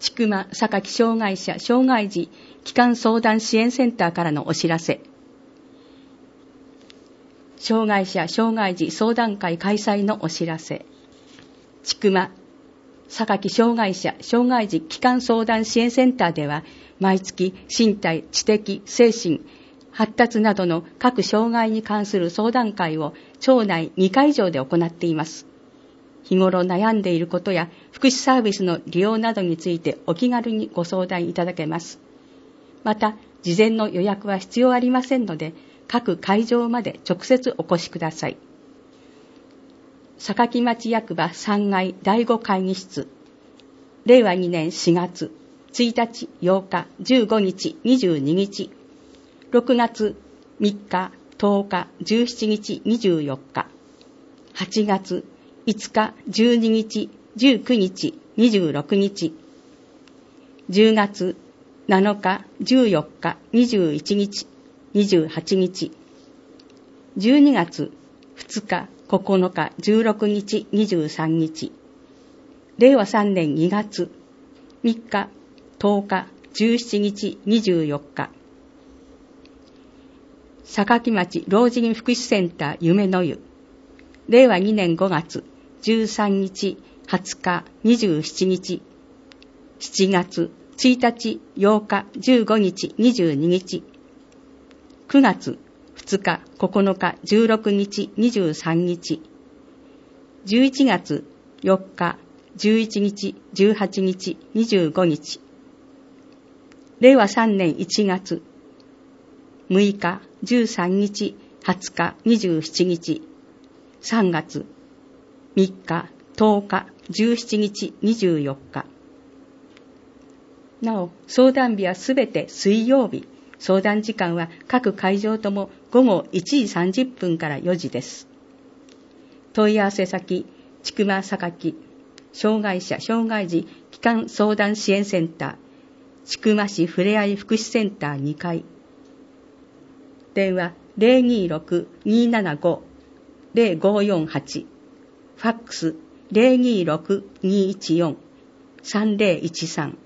千曲榊障害者障害児帰還相談支援センターからのお知らせ。障害者障害児相談会開催のお知らせ。千曲榊障害者障害児帰還相談支援センターでは、毎月身体、知的、精神、発達などの各障害に関する相談会を町内2会場で行っています。日頃悩んでいることや福祉サービスの利用などについてお気軽にご相談いただけます。また、事前の予約は必要ありませんので、各会場まで直接お越しください。榊町役場3階第5会議室、令和2年4月1日、8日、15日、22日、6月3日、10日、17日、24日、8月5日、12日、19日、26日、10月7日、14日、21日、28日、12月2日、9日、16日、23日、令和3年2月3日、10日、17日、24日、榊町老人福祉センター夢の湯、令和2年5月13日、20日、27日、7月1日、8日、15日、22日、9月2日、9日、16日、23日、11月4日、11日、18日、25日、令和3年1月6日、13日、20日、27日、3月3日、10日、17日、24日。なお、相談日はすべて水曜日。相談時間は各会場とも午後1時30分から4時です。問い合わせ先、千曲榊障害者障害児帰還相談支援センター、千曲市ふれあい福祉センター2階。電話 026-275-0548、ファックス 026-214-3013。